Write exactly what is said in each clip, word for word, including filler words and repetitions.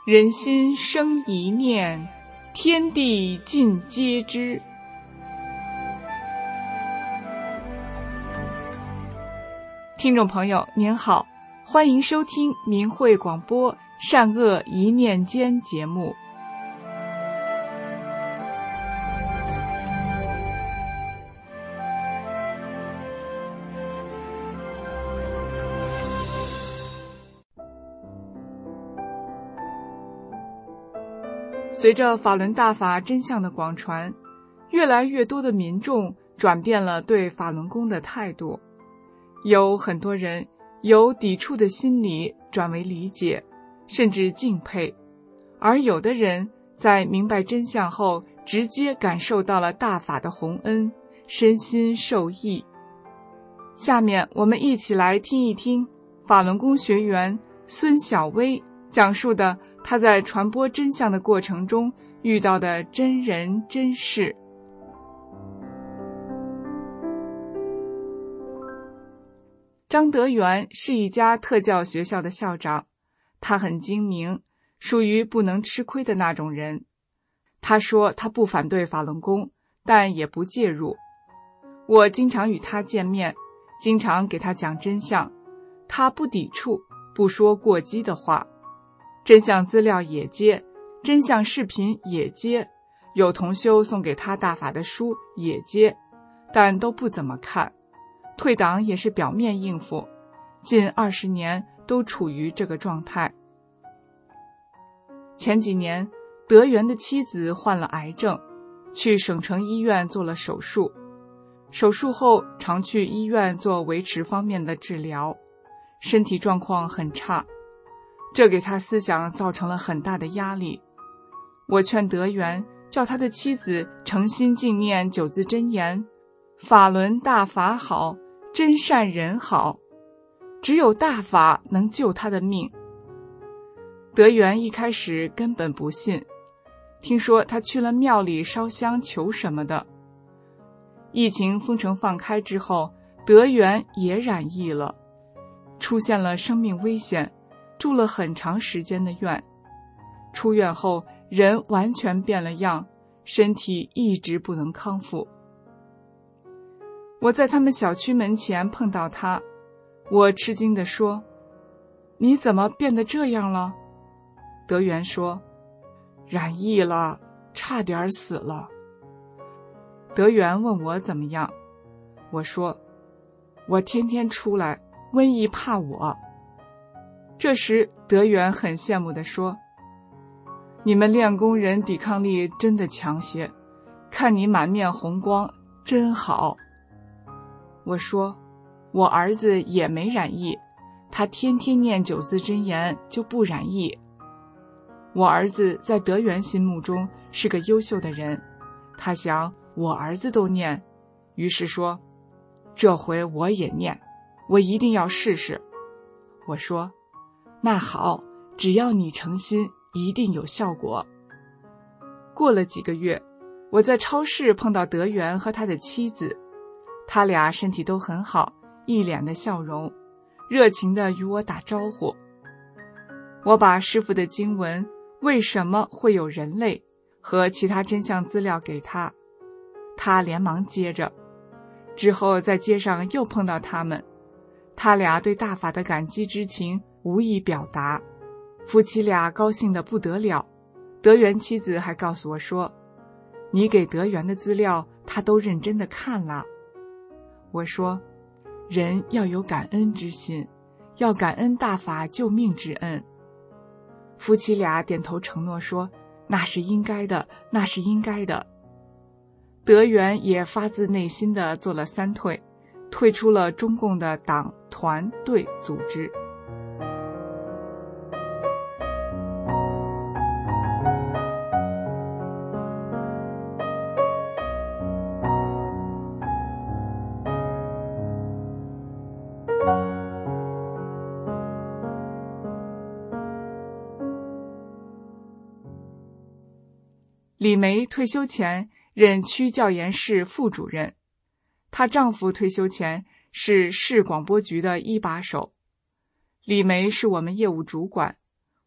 人心生一念，天地尽皆知。听众朋友您好，欢迎收听明慧广播善恶一念间节目。随着法轮大法真相的广传，越来越多的民众转变了对法轮功的态度，有很多人由抵触的心理转为理解，甚至敬佩，而有的人在明白真相后，直接感受到了大法的洪恩，身心受益。下面我们一起来听一听法轮功学员孙小薇讲述的他在传播真相的过程中遇到的真人真事。张德元是一家特教学校的校长，他很精明，属于不能吃亏的那种人。他说他不反对法轮功，但也不介入。我经常与他见面，经常给他讲真相，他不抵触，不说过激的话，真相资料也接，真相视频也接，有同修送给他大法的书也接，但都不怎么看，退档也是表面应付，近二十年都处于这个状态。前几年，德元的妻子患了癌症，去省城医院做了手术，手术后常去医院做维持方面的治疗，身体状况很差，这给他思想造成了很大的压力。我劝德元叫他的妻子诚心敬念九字真言：法轮大法好，真善人好，只有大法能救他的命。德元一开始根本不信，听说他去了庙里烧香求什么的。疫情封城放开之后，德元也染疫了，出现了生命危险，住了很长时间的院。出院后人完全变了样，身体一直不能康复。我在他们小区门前碰到他，我吃惊地说：你怎么变得这样了？德元说：染疫了，差点死了。德元问我怎么样，我说：我天天出来，瘟疫怕我。这时德元很羡慕地说：你们练功人抵抗力真的强些，看你满面红光真好。我说：我儿子也没染疫，他天天念九字真言就不染疫。我儿子在德元心目中是个优秀的人，他想我儿子都念，于是说：这回我也念，我一定要试试。我说：那好，只要你诚心，一定有效果。过了几个月，我在超市碰到德元和他的妻子，他俩身体都很好，一脸的笑容，热情地与我打招呼。我把师父的经文为什么会有人类和其他真相资料给他，他连忙接着。之后在街上又碰到他们，他俩对大法的感激之情无以表达，夫妻俩高兴得不得了。德元妻子还告诉我说：你给德元的资料他都认真地看了。我说：人要有感恩之心，要感恩大法救命之恩。夫妻俩点头承诺说：那是应该的，那是应该的。德元也发自内心地做了三退，退出了中共的党团队组织。李梅退休前任区教研室副主任，她丈夫退休前是市广播局的一把手。李梅是我们业务主管，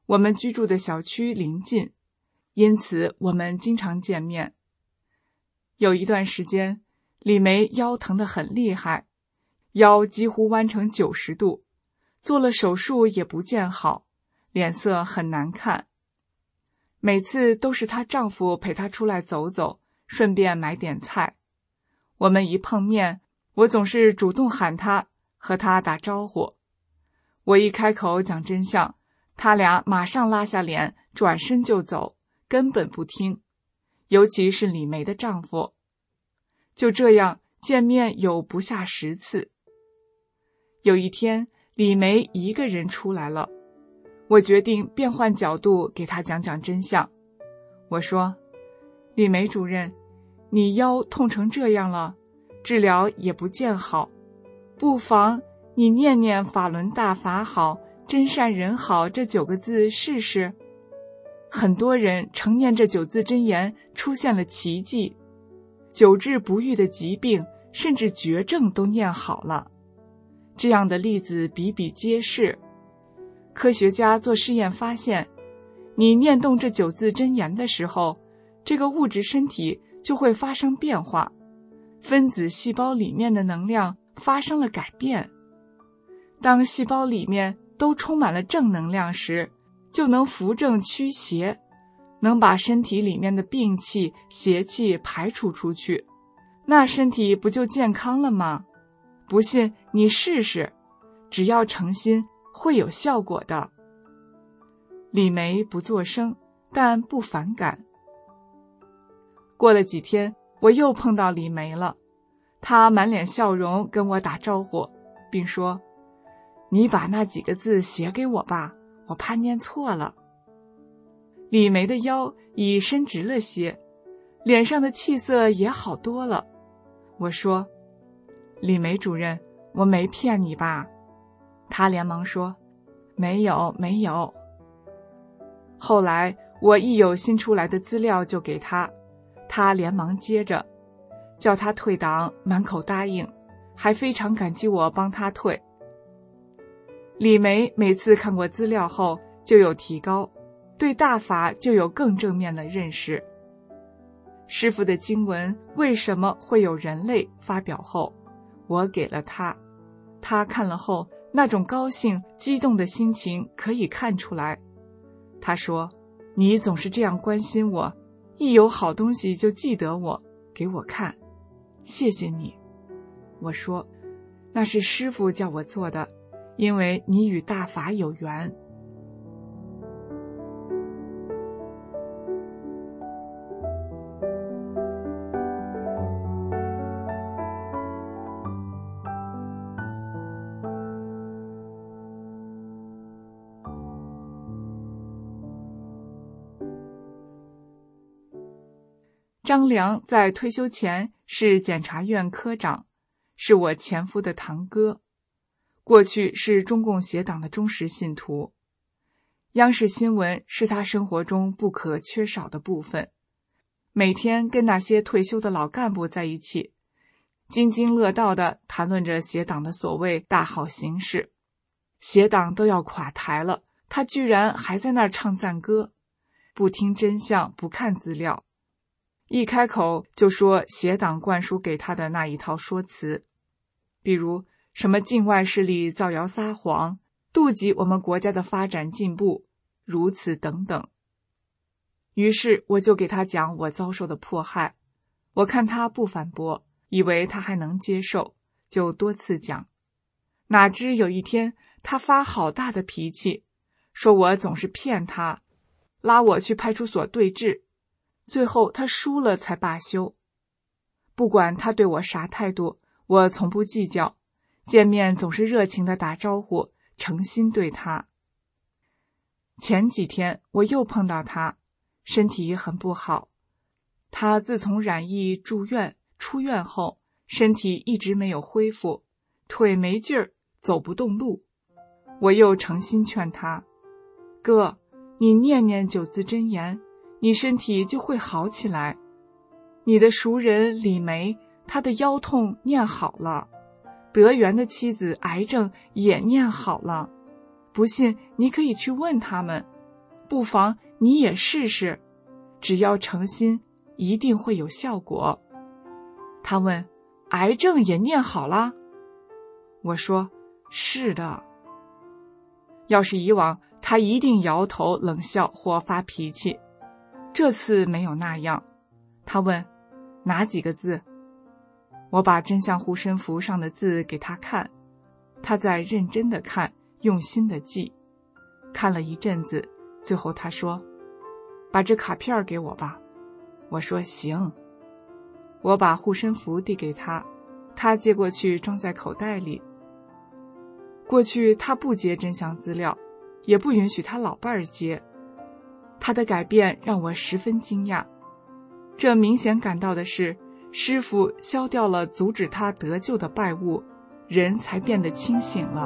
我们居住的小区邻近，因此我们经常见面。有一段时间，李梅腰疼得很厉害，腰几乎弯成九十度，做了手术也不见好，脸色很难看。每次都是她丈夫陪她出来走走，顺便买点菜。我们一碰面，我总是主动喊她，和她打招呼。我一开口讲真相，他俩马上拉下脸，转身就走，根本不听。尤其是李梅的丈夫。就这样，见面有不下十次。有一天，李梅一个人出来了，我决定变换角度给她讲讲真相。我说：李梅主任，你腰痛成这样了，治疗也不见好，不妨你念念法轮大法好，真善人好这九个字试试。很多人承念这九字真言出现了奇迹，久治不愈的疾病甚至绝症都念好了。这样的例子比比皆是。科学家做试验发现，你念动这九字真言的时候，这个物质身体就会发生变化，分子细胞里面的能量发生了改变。当细胞里面都充满了正能量时，就能扶正驱邪，能把身体里面的病气、邪气排除出去，那身体不就健康了吗？不信你试试，只要诚心，会有效果的。李梅不作声，但不反感。过了几天，我又碰到李梅了，她满脸笑容跟我打招呼，并说：你把那几个字写给我吧，我怕念错了。李梅的腰已伸直了些，脸上的气色也好多了。我说：李梅主任，我没骗你吧？她连忙说：没有没有。后来我一有新出来的资料就给她，她连忙接着，叫她退档，满口答应，还非常感激我帮她退。李梅每次看过资料后就有提高，对大法就有更正面的认识。师父的经文为什么会有人类发表后，我给了他，他看了后那种高兴激动的心情可以看出来。他说：你总是这样关心我，一有好东西就记得我，给我看，谢谢你。我说：那是师父叫我做的，因为你与大法有缘。张良在退休前是检察院科长，是我前夫的堂哥，过去是中共协党的忠实信徒。央视新闻是他生活中不可缺少的部分，每天跟那些退休的老干部在一起，津津乐道地谈论着协党的所谓大好形势。协党都要垮台了，他居然还在那儿唱赞歌，不听真相，不看资料，一开口就说协党灌输给他的那一套说辞，比如什么境外势力造谣撒谎，妒忌我们国家的发展进步，如此等等。于是我就给他讲我遭受的迫害，我看他不反驳，以为他还能接受，就多次讲。哪知有一天他发好大的脾气，说我总是骗他，拉我去派出所对质，最后他输了才罢休。不管他对我啥态度，我从不计较，见面总是热情地打招呼，诚心对他。前几天我又碰到他，身体很不好。他自从染疫住院出院后，身体一直没有恢复，腿没劲儿，走不动路。我又诚心劝他：哥，你念念九字真言，你身体就会好起来。你的熟人李梅，她的腰痛念好了，德源的妻子癌症也念好了，不信你可以去问他们， 不妨你也试试，只要诚心，一定会有效果。他问，癌症也念好了？我说，是的。要是以往，他一定摇头冷笑或发脾气，这次没有那样。他问，哪几个字？我把真相护身符上的字给他看，他在认真地看，用心地记。看了一阵子，最后他说，把这卡片给我吧。我说，行。我把护身符递给他，他接过去装在口袋里。过去他不接真相资料，也不允许他老伴儿接。他的改变让我十分惊讶，这明显感到的是，师父消掉了阻止他得救的败物，人才变得清醒了。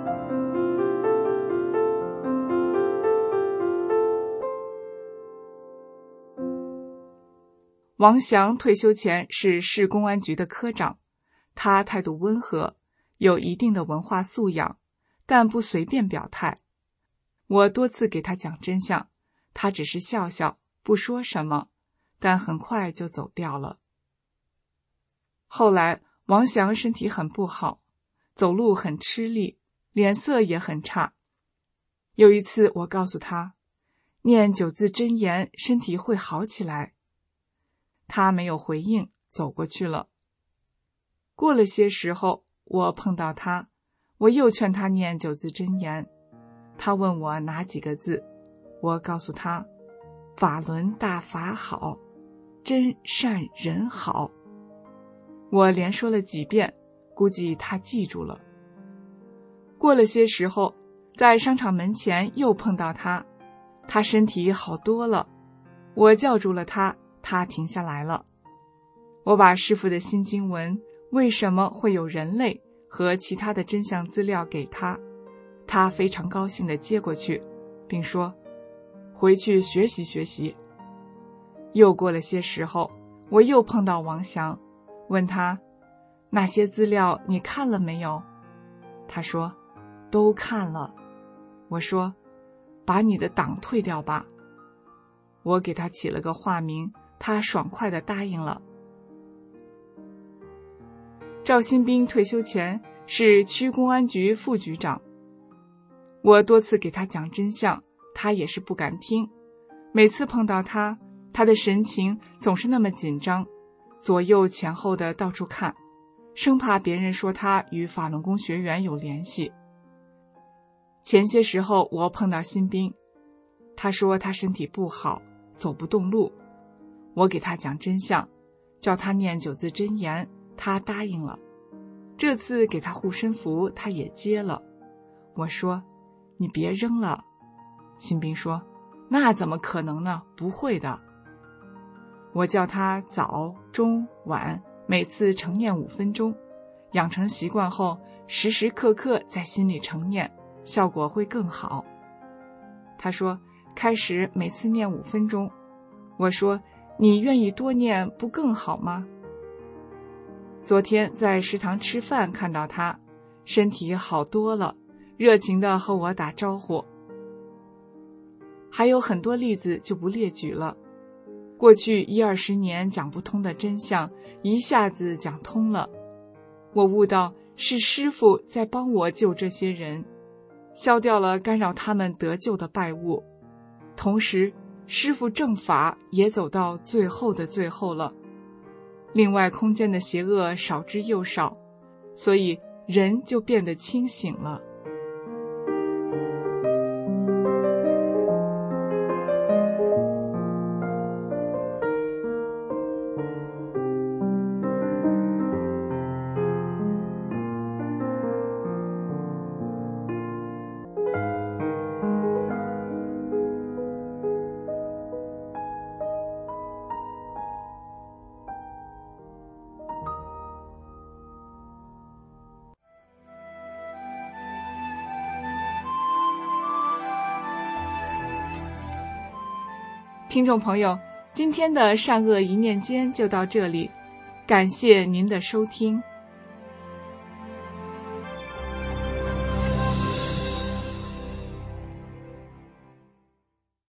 王祥退休前是市公安局的科长，他态度温和，有一定的文化素养，但不随便表态。我多次给他讲真相，他只是笑笑，不说什么，但很快就走掉了。后来王祥身体很不好，走路很吃力，脸色也很差。有一次我告诉他，念九字真言，身体会好起来。他没有回应，走过去了。过了些时候，我碰到他，我又劝他念九字真言。他问我哪几个字，我告诉他，法轮大法好，真善人好。我连说了几遍，估计他记住了。过了些时候，在商场门前又碰到他，他身体好多了，我叫住了他，他停下来了。我把师父的新经文为什么会有人类和其他的真相资料给他，他非常高兴地接过去，并说，回去学习学习。又过了些时候，我又碰到王祥，问他，那些资料你看了没有？他说，都看了。我说，把你的党退掉吧。我给他起了个化名，他爽快地答应了。赵新兵退休前是区公安局副局长，我多次给他讲真相，他也是不敢听。每次碰到他，他的神情总是那么紧张，左右前后的到处看，生怕别人说他与法轮功学员有联系。前些时候我碰到新兵，他说他身体不好，走不动路。我给他讲真相，叫他念九字真言，他答应了。这次给他护身符，他也接了。我说，你别扔了。新兵说，那怎么可能呢？不会的。我叫他早中晚每次晨念五分钟，养成习惯后，时时刻刻在心里晨念，效果会更好。他说，开始每次念五分钟。我说，你愿意多念不更好吗？昨天在食堂吃饭看到他，身体好多了，热情地和我打招呼。还有很多例子就不列举了。过去一二十年讲不通的真相，一下子讲通了。我悟到是师父在帮我救这些人，消掉了干扰他们得救的败物，同时师父正法也走到最后的最后了。另外空间的邪恶少之又少，所以人就变得清醒了。听众朋友，今天的善恶一念间就到这里，感谢您的收听。